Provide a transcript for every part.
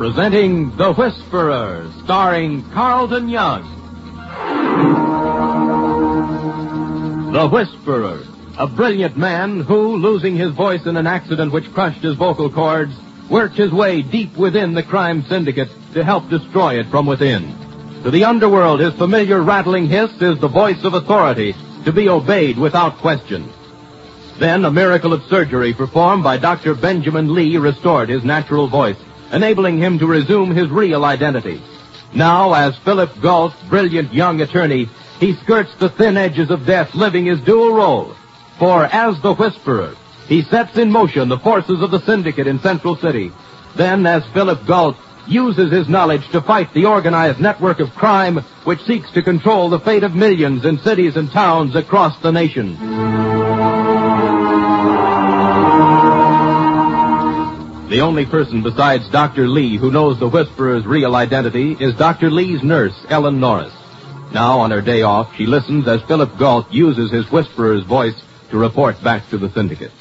Presenting The Whisperer, starring Carlton Young. The Whisperer, a brilliant man who, losing his voice in an accident which crushed his vocal cords, worked his way deep within the crime syndicate to help destroy it from within. To the underworld, his familiar rattling hiss is the voice of authority, to be obeyed without question. Then a miracle of surgery performed by Dr. Benjamin Lee restored his natural voice, enabling him to resume his real identity. Now, as Philip Galt, brilliant young attorney, he skirts the thin edges of death, living his dual role. For as the Whisperer, he sets in motion the forces of the syndicate in Central City. Then, as Philip Galt, uses his knowledge to fight the organized network of crime which seeks to control the fate of millions in cities and towns across the nation. The only person besides Dr. Lee who knows the Whisperer's real identity is Dr. Lee's nurse, Ellen Norris. Now, on her day off, she listens as Philip Galt uses his Whisperer's voice to report back to the syndicate.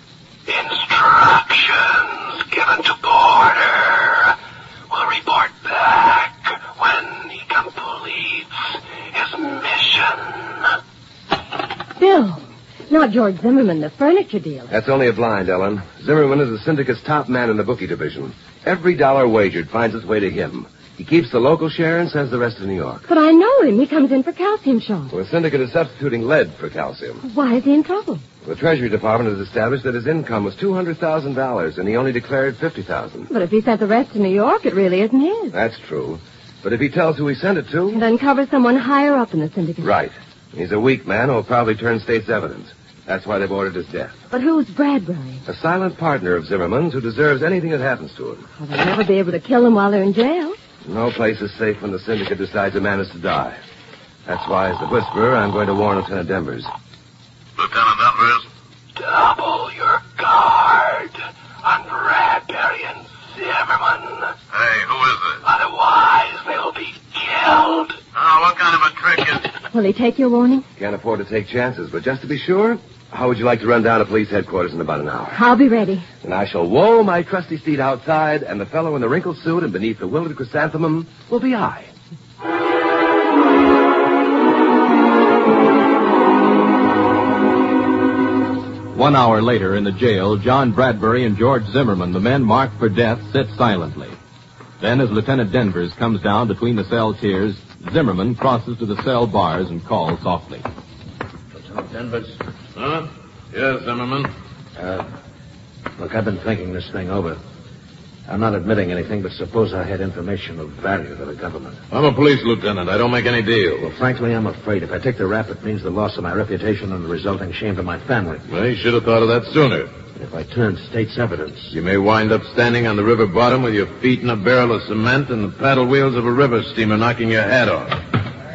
Instructions given to Porter. Will report back when he completes his mission. Bill, not George Zimmerman, the furniture dealer. That's only a blind, Ellen. Zimmerman is the syndicate's top man in the bookie division. Every dollar wagered finds its way to him. He keeps the local share and sends the rest to New York. But I know him. He comes in for calcium shots. Well, the syndicate is substituting lead for calcium. Why is he in trouble? The Treasury Department has established that his income was $200,000, and he only declared $50,000. But if he sent the rest to New York, it really isn't his. That's true. But if he tells who he sent it to... Then cover someone higher up in the syndicate. Right. He's a weak man who will probably turn state's evidence. That's why they've ordered his death. But who's Bradbury? A silent partner of Zimmerman's who deserves anything that happens to him. Well, they'll never be able to kill him while they're in jail. No place is safe when the syndicate decides a man is to die. That's why, as the Whisperer, I'm going to warn Lieutenant Denvers. Lieutenant Denvers? Double your guard on Bradbury and Zimmerman. Hey, who is it? Otherwise, they'll be killed. Oh, what kind of a trick is it? Will he take your warning? Can't afford to take chances, but just to be sure, how would you like to run down to police headquarters in about an hour? I'll be ready. And I shall whoa my trusty steed outside, and the fellow in the wrinkled suit and beneath the wilted chrysanthemum will be I. One hour later in the jail, John Bradbury and George Zimmerman, the men marked for death, sit silently. Then, as Lieutenant Denvers comes down between the cell tiers, Zimmerman crosses to the cell bars and calls softly. Lieutenant Denvers? Huh? Yes, Zimmerman. Look, I've been thinking this thing over. I'm not admitting anything, but suppose I had information of value to the government. I'm a police lieutenant. I don't make any deals. Well, frankly, I'm afraid. If I take the rap, it means the loss of my reputation and the resulting shame to my family. Well, you should have thought of that sooner. If I turn state's evidence... You may wind up standing on the river bottom with your feet in a barrel of cement and the paddle wheels of a river steamer knocking your head off. All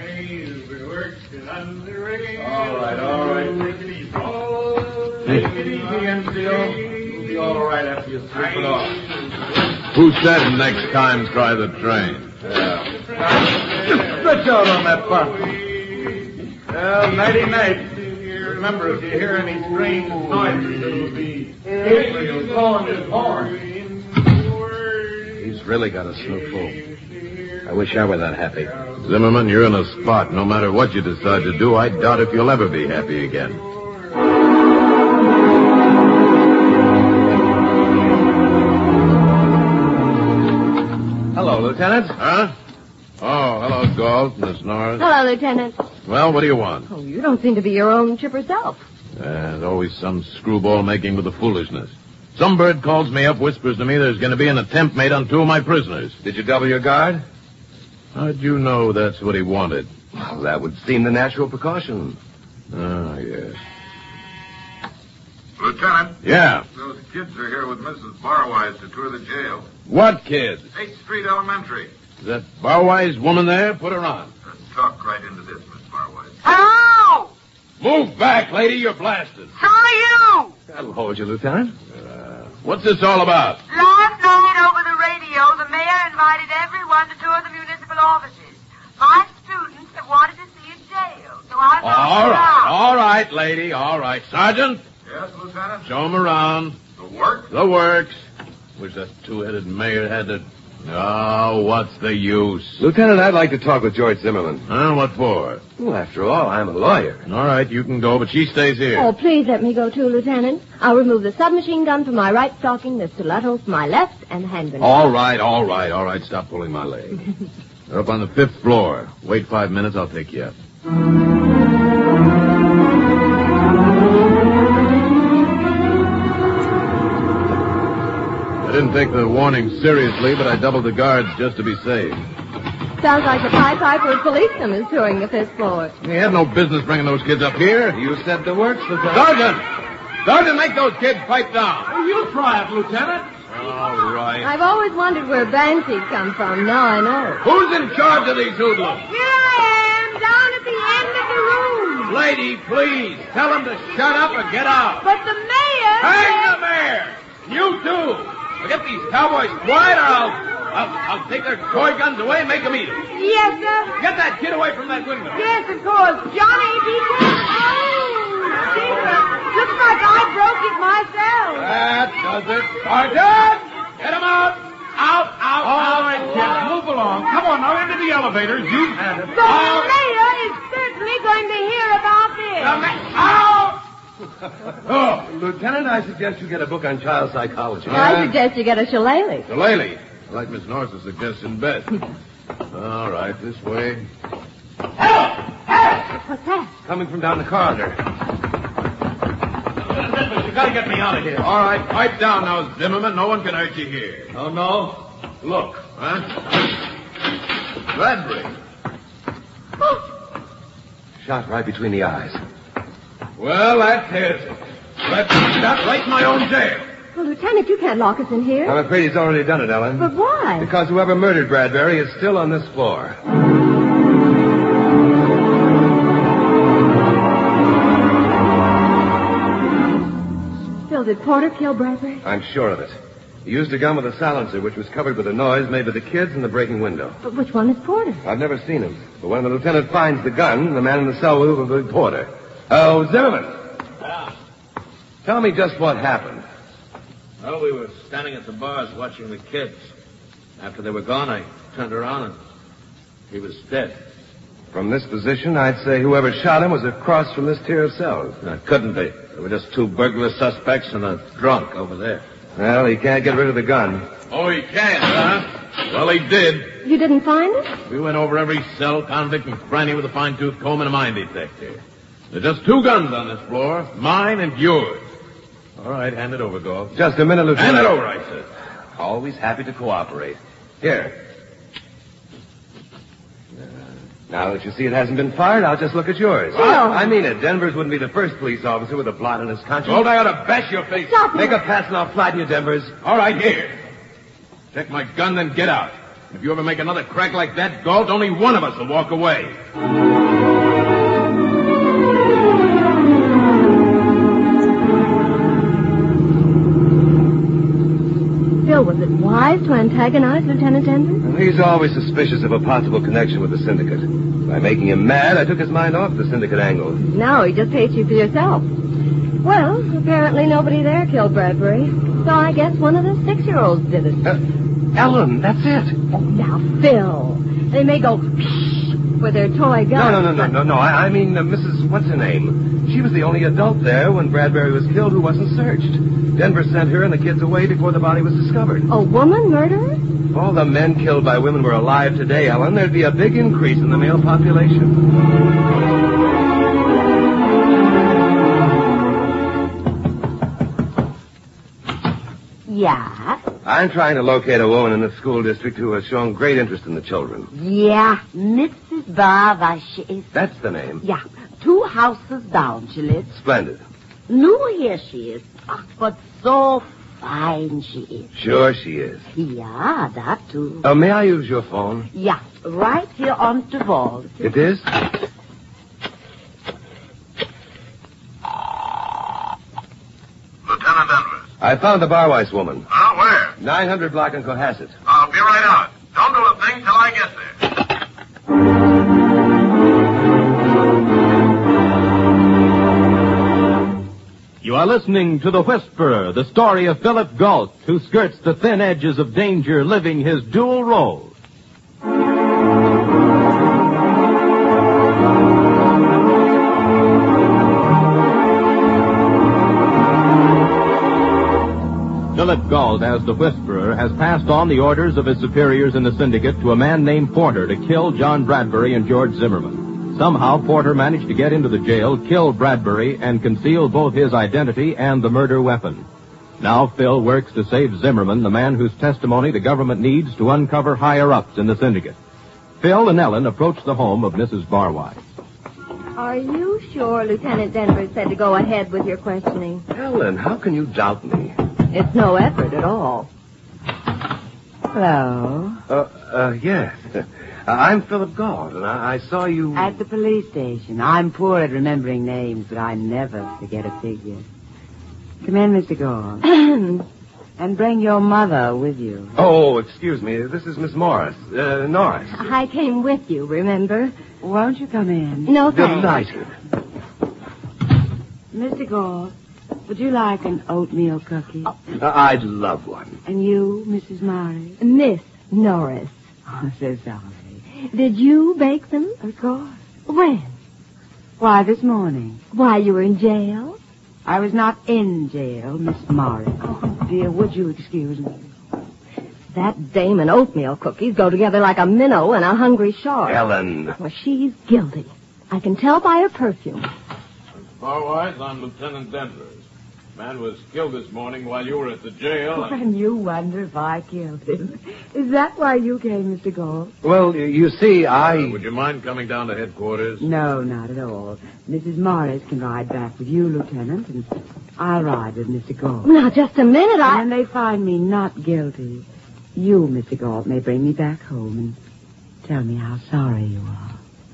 right. Take it easy. Take it easy, NCO. You'll be all right after you slip it off. Who said next time try the train? Stretch out on that bunk. Well, nighty-night. Remember, if you hear any strange noises, it'll be Gabriel blowing his horn. He's really got a snoot full. I wish I were that happy. Zimmerman, you're in a spot. No matter what you decide to do, I doubt if you'll ever be happy again. Hello, Lieutenant. Huh? Oh, hello, Galt, Miss Norris. Hello, Lieutenant. Well, what do you want? Oh, you don't seem to be your own chipper self. There's always some screwball making with the foolishness. Some bird calls me up, whispers to me there's going to be an attempt made on two of my prisoners. Did you double your guard? How'd you know that's what he wanted? Well, that would seem the natural precaution. Oh, yes. Lieutenant. Yeah. Those kids are here with Mrs. Barwise to tour the jail. What kids? 8th Street Elementary. Is that Barwise woman there? Put her on. Talk right into this, Miss Barwise. Hello! Move back, lady. You're blasted. So are you! That'll hold you, Lieutenant. What's this all about? Last night over the radio, the mayor invited everyone to tour the municipal offices. My students have wanted to see a jail, so I thought... All right, lady. All right. Sergeant? Yes, Lieutenant? Show 'em around. The work? The works. Wish that two-headed mayor had to... Oh, what's the use? Lieutenant, I'd like to talk with George Zimmerman. What for? Well, after all, I'm a lawyer. All right, you can go, but she stays here. Oh, please let me go too, Lieutenant. I'll remove the submachine gun from my right stocking, the stiletto from my left, and the hand grenade. All right. Stop pulling my leg. They're up on the 5th floor. Wait 5 minutes, I'll take you up. I didn't take the warning seriously, but I doubled the guards just to be safe. Sounds like the Pied Piper's policeman is touring the 5th floor. We have no business bringing those kids up here. You said the works, Lieutenant. Sergeant, make those kids pipe down. Well, you try it, Lieutenant. All right. I've always wondered where Banshee come from. Now I know. Who's in charge of these hoodlums? Here I am, down at the end of the room. Lady, please, tell them to shut up or get out. But the mayor... Hang the mayor! You too! Now get these cowboys quiet or I'll take their toy guns away and make them eat them. Yes, sir. Get that kid away from that window. Yes, of course. Johnny, be careful. Oh, Tinker. Looks like I broke it myself. That does it. Sergeant! Get him out! Out! All right, kids, move along. Come on, now into the elevators. You've had it. So the mayor is certainly going to hear about this. Out! Lieutenant, I suggest you get a book on child psychology. I suggest you get a shillelagh. Shillelagh. I like Miss Norris's suggestion best. All right, this way. What's that? Coming from down the corridor. You gotta get me out of here. All right, pipe down now, Zimmerman. No one can hurt you here. Oh, no? Look, huh? Bradbury. Shot right between the eyes. Well, that tears it. That's shot right in my own jail. Well, Lieutenant, you can't lock us in here. I'm afraid he's already done it, Ellen. But why? Because whoever murdered Bradbury is still on this floor. Phil, did Porter kill Bradbury? I'm sure of it. He used a gun with a silencer, which was covered with a noise made by the kids in the breaking window. But which one is Porter? I've never seen him. But when the lieutenant finds the gun, the man in the cell will be Porter. Oh, Zimmerman. Yeah. Tell me just what happened. Well, we were standing at the bars watching the kids. After they were gone, I turned around and he was dead. From this position, I'd say whoever shot him was across from this tier of cells. No, it couldn't be. There were just 2 burglar suspects and a drunk over there. Well, he can't get rid of the gun. Oh, he can't, huh? Well, he did. You didn't find it? We went over every cell, convict, and cranny with a fine-tooth comb and a mine detector. There's just 2 guns on this floor, mine and yours. All right, hand it over, Goff. Just a minute, Lieutenant. Hand it over, I said. Always happy to cooperate. Here. Now that you see it hasn't been fired, I'll just look at yours. Phil. I mean it. Denvers wouldn't be the first police officer with a blot on his conscience. Gold, I ought to bash your face. Stop Make it. a pass and I'll flatten you, Denvers. All right, here. Take my gun, then get out. If you ever make another crack like that, Galt, only one of us will walk away. Phil, was it wise to antagonize Lieutenant Denver? Well, he's always suspicious of a possible connection with the syndicate. By making him mad, I took his mind off the syndicate angle. No, he just hates you for yourself. Well, apparently nobody there killed Bradbury. So I guess one of the 6-year-olds did it. Ellen, that's it. Oh, now, Phil. They may go with their toy guns. No. I mean, Mrs. What's-her-name. She was the only adult there when Bradbury was killed who wasn't searched. Denver sent her and the kids away before the body was discovered. A woman murderer? If all the men killed by women were alive today, Ellen, there'd be a big increase in the male population. Yeah? I'm trying to locate a woman in the school district who has shown great interest in the children. Yeah, Mrs. Bava, she is... That's the name. Yeah, 2 houses down she lives. Splendid. New here she is. Ah, but so fine she is. Sure she is. Yeah, that too. May I use your phone? Yeah, right here on the wall. It is? Lieutenant Denver. I found the Barweiss woman. Oh, where? 900 block in Cohasset. I'll be right out. Don't do a thing till I get there. You are listening to The Whisperer, the story of Philip Galt, who skirts the thin edges of danger living his dual role. Philip Galt, as the Whisperer, has passed on the orders of his superiors in the syndicate to a man named Porter to kill John Bradbury and George Zimmerman. Somehow, Porter managed to get into the jail, kill Bradbury, and conceal both his identity and the murder weapon. Now Phil works to save Zimmerman, the man whose testimony the government needs to uncover higher-ups in the syndicate. Phil and Ellen approach the home of Mrs. Barwise. Are you sure Lieutenant Denver said to go ahead with your questioning? Ellen, how can you doubt me? It's no effort at all. Hello. Yes. I'm Philip Galt, and I saw you... At the police station. I'm poor at remembering names, but I never forget a figure. Come in, Mr. Galt. And bring your mother with you. Oh, excuse me. This is Miss Norris. I came with you, remember? Won't you come in? No, thanks. Delighted. Mr. Galt, would you like an oatmeal cookie? I'd love one. And you, Mrs. Morris? Miss Norris. Oh, so sorry. Did you bake them? Of course. When? Why, this morning. While you were in jail? I was not in jail, Miss Morris. Oh, dear, would you excuse me? That dame and oatmeal cookies go together like a minnow and a hungry shark. Ellen. Well, she's guilty. I can tell by her perfume. Barwise, I'm Lieutenant Denver. Man was killed this morning while you were at the jail. And you wonder if I killed him. Is that why you came, Mr. Galt? Well, you see, would you mind coming down to headquarters? No, not at all. Mrs. Morris can ride back with you, Lieutenant, and I'll ride with Mr. Galt. Now, just a minute, And when they find me not guilty, you, Mr. Galt, may bring me back home and tell me how sorry you are.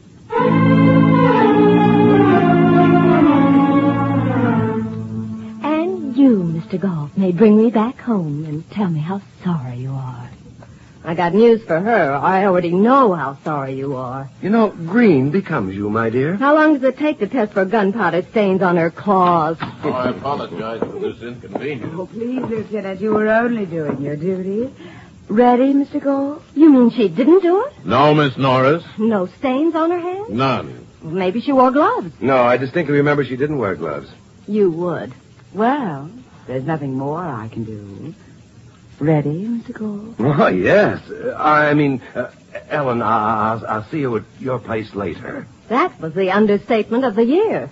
You, Mr. Galt, may bring me back home and tell me how sorry you are. I got news for her. I already know how sorry you are. You know, green becomes you, my dear. How long does it take to test for gunpowder stains on her claws? Oh, I apologize for this inconvenience. Oh, please, Lieutenant, you were only doing your duty. Ready, Mr. Galt? You mean she didn't do it? No, Miss Norris. No stains on her hands? None. Well, maybe she wore gloves. No, I distinctly remember she didn't wear gloves. You would. Well, there's nothing more I can do. Ready, Mr. Galt? Oh, yes. Ellen, I'll see you at your place later. That was the understatement of the year.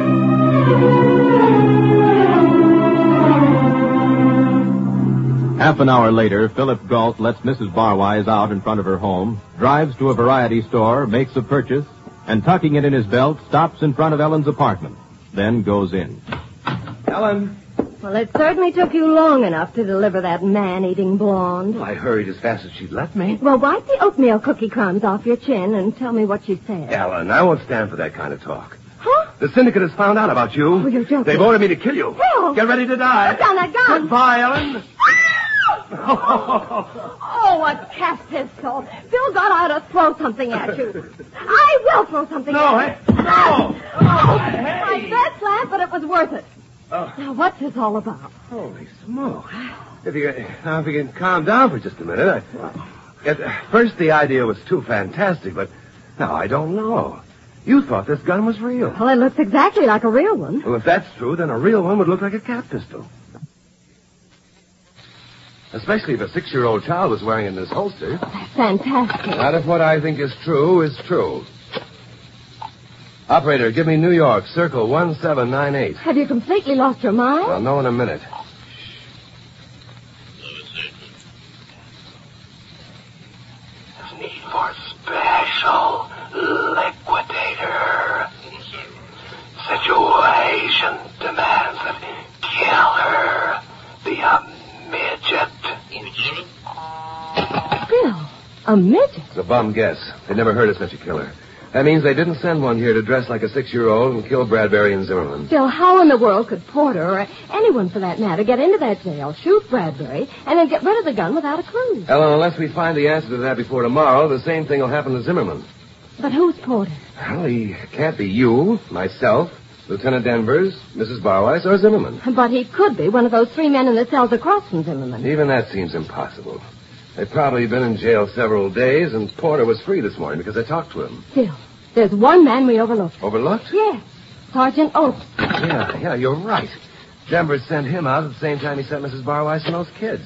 Half an hour later, Philip Galt lets Mrs. Barwise out in front of her home, drives to a variety store, makes a purchase, and tucking it in his belt, stops in front of Ellen's apartment, then goes in. Ellen. Well, it certainly took you long enough to deliver that man-eating blonde. Well, I hurried as fast as she'd let me. Well, wipe the oatmeal cookie crumbs off your chin and tell me what she said. Ellen, I won't stand for that kind of talk. Huh? The syndicate has found out about you. Oh, you're joking. They've ordered me to kill you. Phil! Get ready to die. Put down that gun. Goodbye, Ellen. Oh, a cat pistol. Phil got out to throw something at you. I will throw something at you. No. My best laugh, but it was worth it. Oh. Now, what's this all about? Holy smoke. If you can calm down for just a minute. At first, the idea was too fantastic, but now I don't know. You thought this gun was real. Well, it looks exactly like a real one. Well, if that's true, then a real one would look like a cat pistol. Especially if a 6-year-old child was wearing it in his holster. That's fantastic. Not if what I think is true is true. Operator, give me New York, circle 1798. Have you completely lost your mind? I'll know in a minute. There's need for special liquidator. Situation demands that killer be a midget. Bill, a midget? It's a bum guess. They never heard of such a killer. That means they didn't send one here to dress like a 6-year-old and kill Bradbury and Zimmerman. Bill, how in the world could Porter, or anyone for that matter, get into that jail, shoot Bradbury, and then get rid of the gun without a clue? Ellen, unless we find the answer to that before tomorrow, the same thing will happen to Zimmerman. But who's Porter? Well, he can't be you, myself, Lieutenant Danvers, Mrs. Barwise, or Zimmerman. But he could be one of those 3 men in the cells across from Zimmerman. Even that seems impossible. They've probably been in jail several days, and Porter was free this morning because I talked to him. Still, there's one man we overlooked. Overlooked? Yes. Sergeant Oakes. Yeah, you're right. Danvers sent him out at the same time he sent Mrs. Barwise and those kids.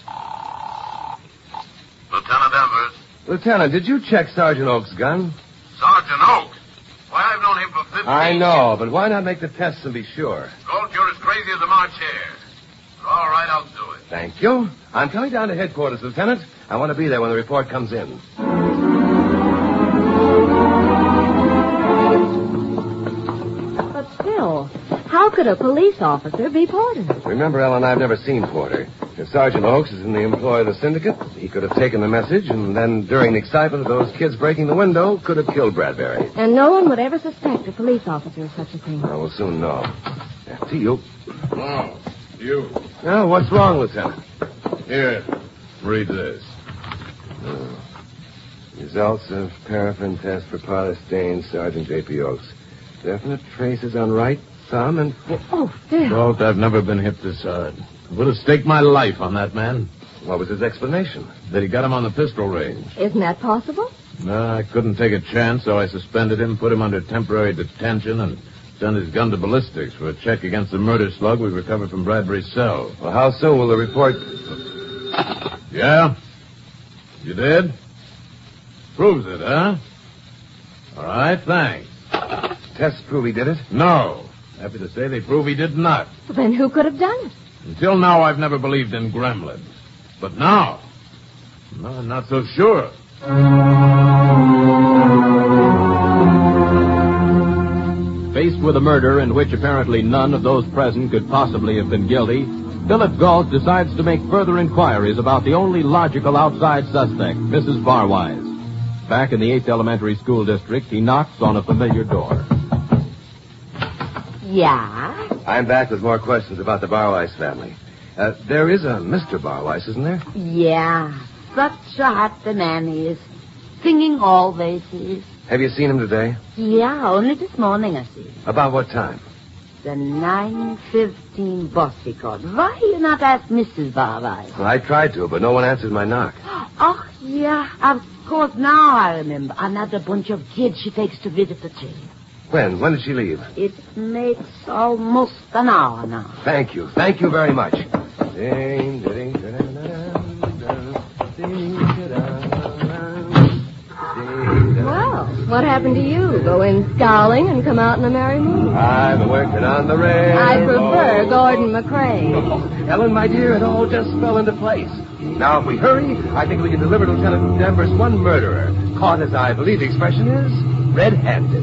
Lieutenant Danvers. Lieutenant, did you check Sergeant Oakes' gun? Sergeant Oakes? Why, I've known him for 15 I know, but why not make the tests and be sure? Gold, you're as crazy as a March hare. But all right, I'll do it. Thank you. I'm coming down to headquarters, Lieutenant. I want to be there when the report comes in. But still, how could a police officer be Porter? Remember, Ellen, I've never seen Porter. If Sergeant Oakes is in the employ of the syndicate, he could have taken the message and then, during the excitement of those kids breaking the window, could have killed Bradbury. And no one would ever suspect a police officer of such a thing. Well, we'll soon know. To you. Oh, you. Now, what's wrong, Lieutenant? Here, read this. Results of paraffin test for powder stain, Sergeant J.P. Oakes. Definite traces on right thumb and... Oh, Phil. Walt, I've never been hit this hard. I would have staked my life on that man. What was his explanation? That he got him on the pistol range. Isn't that possible? No, I couldn't take a chance, so I suspended him, put him under temporary detention, and sent his gun to ballistics for a check against the murder slug we recovered from Bradbury's cell. Well, how soon will the report... Yeah? You did? Proves it, huh? All right, thanks. Tests prove he did it? No. Happy to say they prove he did not. Well, then who could have done it? Until now, I've never believed in gremlins. But now, no, I'm not so sure. Faced with a murder in which apparently none of those present could possibly have been guilty, Philip Galt decides to make further inquiries about the only logical outside suspect, Mrs. Barwise. Back in the 8th Elementary School District, he knocks on a familiar door. Yeah? I'm back with more questions about the Barwise family. There is a Mr. Barwise, isn't there? Yeah. Such a happy man he is. Singing always he is. Have you seen him today? Yeah, only this morning I see him. About what time? The 9:15 bus he called. Why you not ask Mrs. Barwise? Well, I tried to, but no one answered my knock. Oh, yeah, of course, now I remember. Another bunch of kids she takes to visit the jail. When? When did she leave? It makes almost an hour now. Thank you. Thank you very much. Well, what happened to you? Go in scowling and come out in a merry mood? I'm working on the railroad. I prefer Gordon McCrae. Ellen, my dear, it all just fell into place. Now, if we hurry, I think we can deliver Lieutenant Danvers one murderer, caught, as I believe the expression is, red-handed.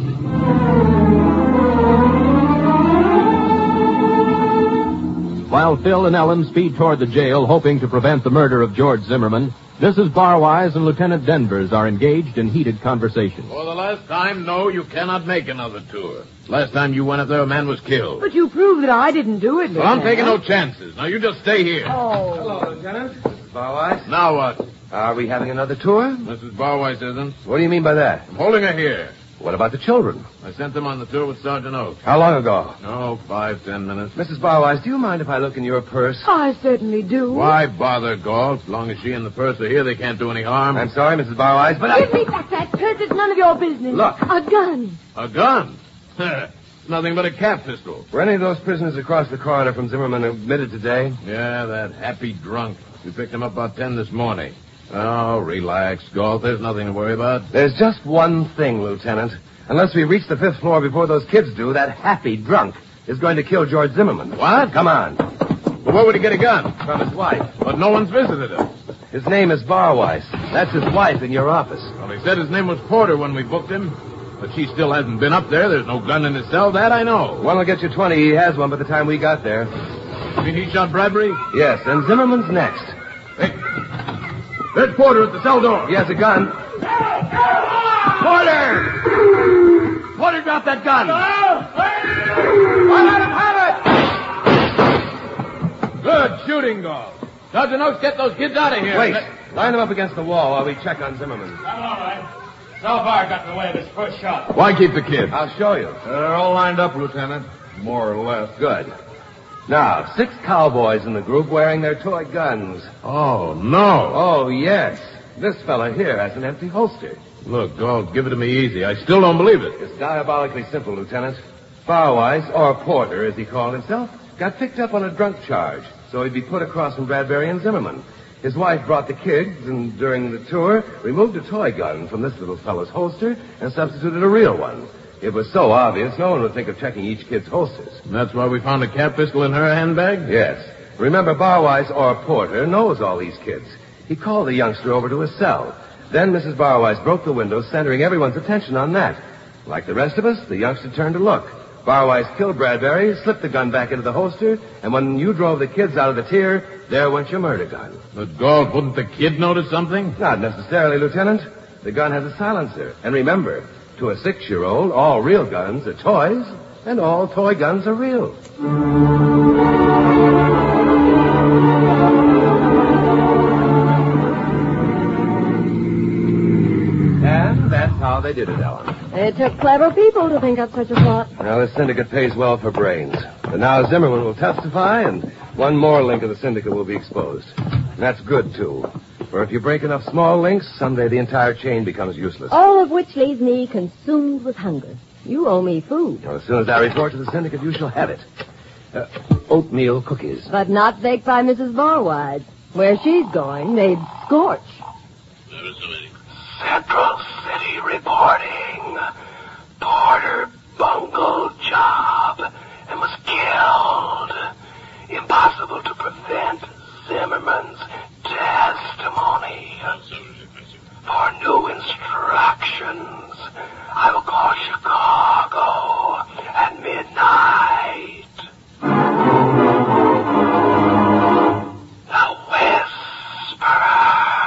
While Phil and Ellen speed toward the jail, hoping to prevent the murder of George Zimmerman, Mrs. Barwise and Lieutenant Danvers are engaged in heated conversation. For the last time, no, you cannot make another tour. Last time you went up there, a man was killed. But you proved that I didn't do it, Well, I'm taking no chances. Now, you just stay here. Oh. Hello, Lieutenant. Mrs. Barwise. Now what? Are we having another tour? Mrs. Barwise isn't. What do you mean by that? I'm holding her here. What about the children? I sent them on the tour with Sergeant Oakes. How long ago? Oh, 5-10 minutes. Mrs. Barwise, do you mind if I look in your purse? I certainly do. Why bother, Galt? As long as she and the purse are here, they can't do any harm. I'm sorry, Mrs. Barwise, but Give me back that purse. It's none of your business. Look. A gun. A gun? Nothing but a cap pistol. Were any of those prisoners across the corridor from Zimmerman admitted today? Yeah, that happy drunk. We picked him up about 10 this morning. Oh, relax, Galt. There's nothing to worry about. There's just one thing, Lieutenant. Unless we reach the 5th floor before those kids do, that happy drunk is going to kill George Zimmerman. What? Come on. Well, where would he get a gun? From his wife. But no one's visited him. His name is Barwise. That's his wife in your office. Well, he said his name was Porter when we booked him. But she still hasn't been up there. There's no gun in his cell. That I know. One will get you 20. He has one by the time we got there. You mean he shot Bradbury? Yes, and Zimmerman's next. Hey, there's Porter at the cell door. He has a gun. Porter! Porter, drop that gun. I'll let him have it. Good shooting, Galt. Sergeant Oakes, get those kids out of here. Wait. Line them up against the wall while we check on Zimmerman. Salvar got in the way of his first shot. Why keep the kids? I'll show you. They're all lined up, Lieutenant. More or less. Good. Now, 6 cowboys in the group wearing their toy guns. Oh, no. Oh, yes. This fella here has an empty holster. Look, don't give it to me easy. I still don't believe it. It's diabolically simple, Lieutenant. Barwise, or Porter, as he called himself, got picked up on a drunk charge, so he'd be put across from Bradbury and Zimmerman. His wife brought the kids, and during the tour, removed a toy gun from this little fellow's holster and substituted a real one. It was so obvious, no one would think of checking each kid's holsters. And that's why we found a cat pistol in her handbag? Yes. Remember, Barwise, or Porter, knows all these kids. He called the youngster over to his cell. Then Mrs. Barwise broke the window, centering everyone's attention on that. Like the rest of us, the youngster turned to look. Barwise killed Bradbury, slipped the gun back into the holster, and when you drove the kids out of the tier, there went your murder gun. But, God, wouldn't the kid notice something? Not necessarily, Lieutenant. The gun has a silencer. And remember, to a 6-year-old, all real guns are toys, and all toy guns are real. And that's how they did it, Ellen. It took clever people to think up such a plot. Well, this syndicate pays well for brains. But now Zimmerman will testify, and one more link of the syndicate will be exposed. And that's good, too. For if you break enough small links, someday the entire chain becomes useless. All of which leaves me consumed with hunger. You owe me food. Well, as soon as I report to the syndicate, you shall have it. Oatmeal cookies. But not baked by Mrs. Barwise. Where she's going, they'd scorch. Central City reporting. Porter bungled job and was killed. Impossible to prevent Zimmerman's testimony. For new instructions, I will call Chicago at midnight. The Whisperer.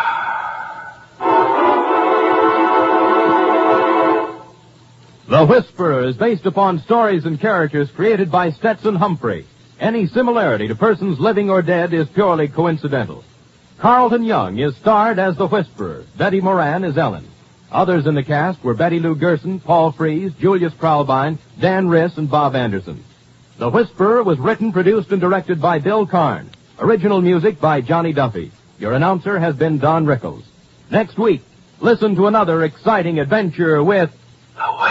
The Whisperer is based upon stories and characters created by Stetson Humphrey. Any similarity to persons living or dead is purely coincidental. Carlton Young is starred as the Whisperer. Betty Moran is Ellen. Others in the cast were Betty Lou Gerson, Paul Frees, Julius Proulbine, Dan Riss, and Bob Anderson. The Whisperer was written, produced, and directed by Bill Karn. Original music by Johnny Duffy. Your announcer has been Don Rickles. Next week, listen to another exciting adventure with The Whisperer.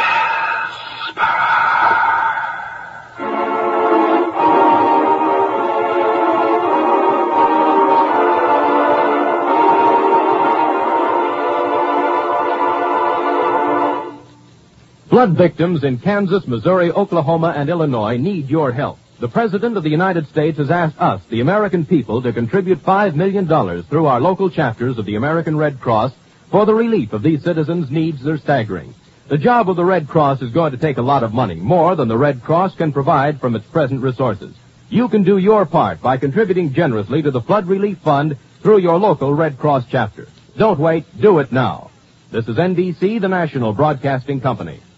Flood victims in Kansas, Missouri, Oklahoma, and Illinois need your help. The President of the United States has asked us, the American people, to contribute $5 million through our local chapters of the American Red Cross for the relief of these citizens' needs are staggering. The job of the Red Cross is going to take a lot of money, more than the Red Cross can provide from its present resources. You can do your part by contributing generously to the Flood Relief Fund through your local Red Cross chapter. Don't wait, do it now. This is NBC, the national broadcasting company.